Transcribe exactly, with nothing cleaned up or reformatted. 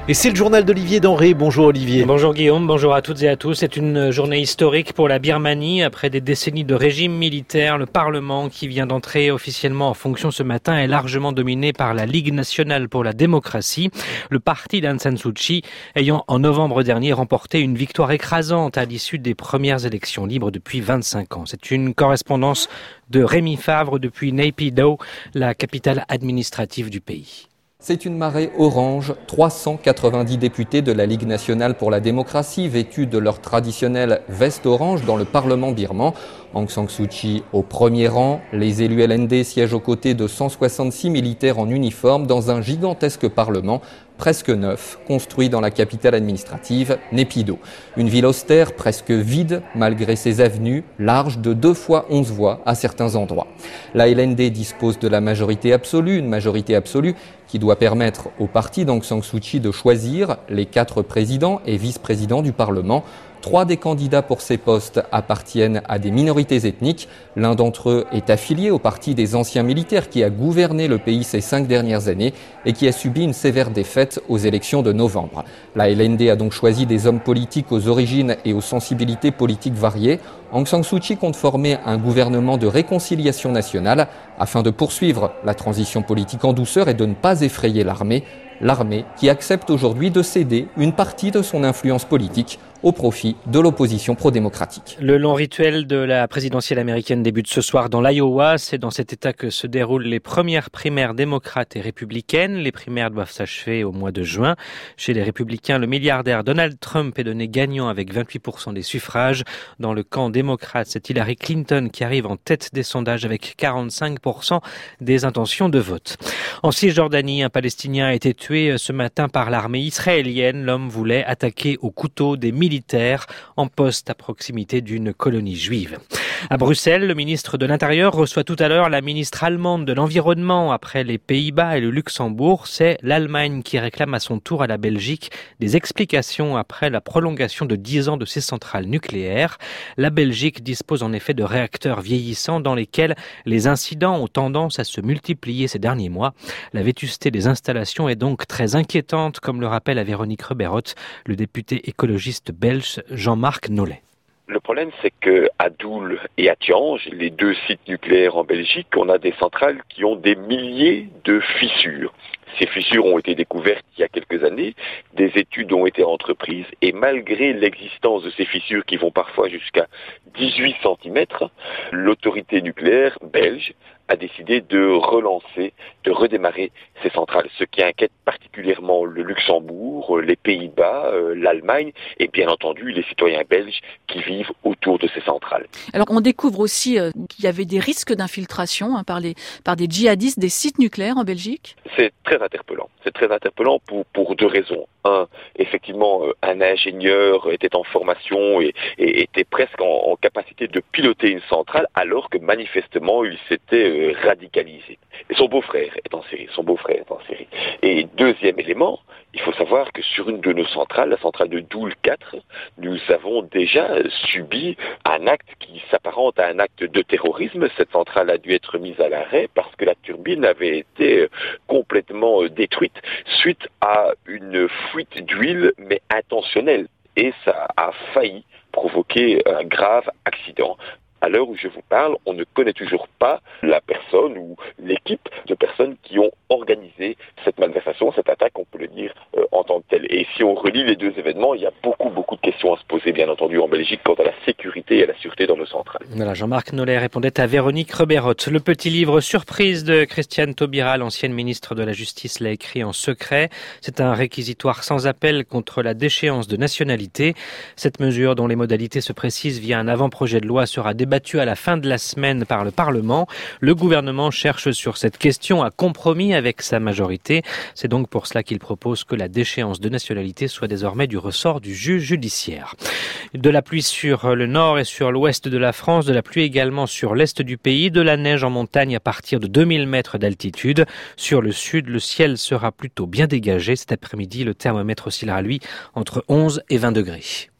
Et c'est le journal d'Olivier Denré. Bonjour Olivier. Bonjour Guillaume, bonjour à toutes et à tous. C'est une journée historique pour la Birmanie. Après des décennies de régime militaire, le Parlement qui vient d'entrer officiellement en fonction ce matin est largement dominé par la Ligue nationale pour la démocratie. Le parti d'Aung San Suu Kyi ayant en novembre dernier remporté une victoire écrasante à l'issue des premières élections libres depuis vingt-cinq ans. C'est une correspondance de Rémi Favre depuis Naypyidaw, la capitale administrative du pays. C'est une marée orange, trois cent quatre-vingt-dix députés de la Ligue nationale pour la démocratie vêtus de leur traditionnelle veste orange dans le Parlement birman. Aung San Suu Kyi au premier rang, les élus L N D siègent aux côtés de cent soixante-six militaires en uniforme dans un gigantesque parlement, presque neuf, construit dans la capitale administrative, Naypyidaw. Une ville austère, presque vide, malgré ses avenues, larges de deux fois onze voies à certains endroits. La L N D dispose de la majorité absolue, une majorité absolue qui doit permettre au parti d'Aung San Suu Kyi de choisir les quatre présidents et vice-présidents du Parlement. Trois des candidats pour ces postes appartiennent à des minorités ethniques. L'un d'entre eux est affilié au parti des anciens militaires qui a gouverné le pays ces cinq dernières années et qui a subi une sévère défaite aux élections de novembre. La L N D a donc choisi des hommes politiques aux origines et aux sensibilités politiques variées. Aung San Suu Kyi compte former un gouvernement de réconciliation nationale afin de poursuivre la transition politique en douceur et de ne pas effrayer l'armée. L'armée qui accepte aujourd'hui de céder une partie de son influence politique au profit de l'opposition pro-démocratique. Le long rituel de la présidentielle américaine débute ce soir dans l'Iowa. C'est dans cet État que se déroulent les premières primaires démocrates et républicaines. Les primaires doivent s'achever au mois de juin. Chez les républicains, le milliardaire Donald Trump est donné gagnant avec vingt-huit pour cent des suffrages. Dans le camp démocrate, c'est Hillary Clinton qui arrive en tête des sondages avec quarante-cinq pour cent des intentions de vote. En Cisjordanie, un Palestinien a été tué ce matin par l'armée israélienne. L'homme voulait attaquer au couteau des militaires en poste à proximité d'une colonie juive. À Bruxelles, le ministre de l'Intérieur reçoit tout à l'heure la ministre allemande de l'Environnement. Après les Pays-Bas et le Luxembourg, c'est l'Allemagne qui réclame à son tour à la Belgique des explications après la prolongation de dix ans de ses centrales nucléaires. La Belgique dispose en effet de réacteurs vieillissants dans lesquels les incidents ont tendance à se multiplier ces derniers mois. La vétusté des installations est donc très inquiétante, comme le rappelle à Véronique Reberotte, le député écologiste belge Jean-Marc Nollet. Le problème, c'est qu'à Doel et à Tihange, les deux sites nucléaires en Belgique, on a des centrales qui ont des milliers de fissures. Ces fissures ont été découvertes il y a quelques années, des études ont été entreprises et malgré l'existence de ces fissures qui vont parfois jusqu'à dix-huit centimètres, l'autorité nucléaire belge a décidé de relancer, de redémarrer ces centrales, ce qui inquiète particulièrement le Luxembourg, les Pays-Bas, l'Allemagne et bien entendu les citoyens belges qui vivent autour de ces centrales. Alors on découvre aussi euh, qu'il y avait des risques d'infiltration hein, par, les, par des djihadistes des sites nucléaires en Belgique. C'est très interpellant. C'est très interpellant pour, pour deux raisons. Un, effectivement, un ingénieur était en formation et, et était presque en, en capacité de piloter une centrale alors que manifestement il s'était radicalisé. Et son beau-frère est en série. Son beau-frère est en série. Et deuxième élément, il faut savoir que sur une de nos centrales, la centrale de Doel quatre, nous avons déjà subi un acte qui s'apparente à un acte de terrorisme. Cette centrale a dû être mise à l'arrêt parce que la turbine avait été complètement détruite suite à une fuite d'huile, mais intentionnelle. Et ça a failli provoquer un grave accident. À l'heure où je vous parle, on ne connaît toujours pas la personne ou l'équipe de personnes qui ont organisé cette malversation, cette attaque, on peut le dire euh, en tant que telle. Et si on relie les deux événements, il y a beaucoup, beaucoup de questions à se poser, bien entendu, en Belgique, quant à la sécurité et à la sûreté dans nos centrales. Voilà, Jean-Marc Nollet répondait à Véronique Reberotte. Le petit livre surprise de Christiane Taubira, l'ancienne ministre de la Justice, l'a écrit en secret. C'est un réquisitoire sans appel contre la déchéance de nationalité. Cette mesure, dont les modalités se précisent via un avant-projet de loi, sera débattue débattu à la fin de la semaine par le Parlement. Le gouvernement cherche sur cette question un compromis avec sa majorité. C'est donc pour cela qu'il propose que la déchéance de nationalité soit désormais du ressort du juge judiciaire. De la pluie sur le nord et sur l'ouest de la France, de la pluie également sur l'est du pays, de la neige en montagne à partir de deux mille mètres d'altitude. Sur le sud, le ciel sera plutôt bien dégagé. Cet après-midi, le thermomètre oscillera, lui, entre onze et vingt degrés.